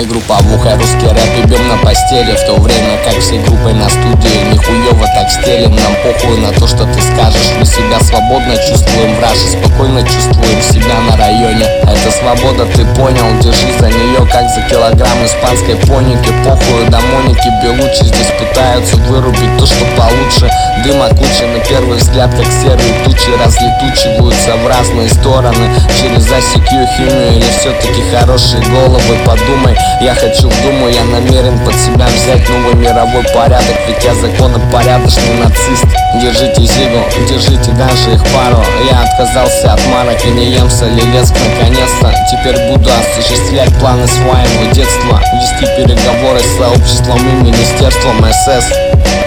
групповуха, русский рэп и бьем на постели, в то время как всей группой на студии нихуёво так стелим. Нам похуй на то, что ты скажешь, мы себя свободно чувствуем в раше, спокойно чувствуем себя на районе. Это свобода, ты понял, держись за нее, как за килограмм испанской поники. Похуй до Моники Белучи, здесь пытаются вырубить то, что получше. Дыма куча, на первый взгляд как серые тучи разлетучиваются в разные стороны. Через ICQ, химию или все-таки хорошие головы? Подумай, я хочу в Думу, я намерен под себя взять новый мировой порядок, ведь я законопорядочный нацист. Держите Зигу, держите даже их пару. Я отказался от марок и не ем солилецк наконец-то. Теперь буду осуществлять планы своего детства, вести переговоры с сообществом и министерством СС.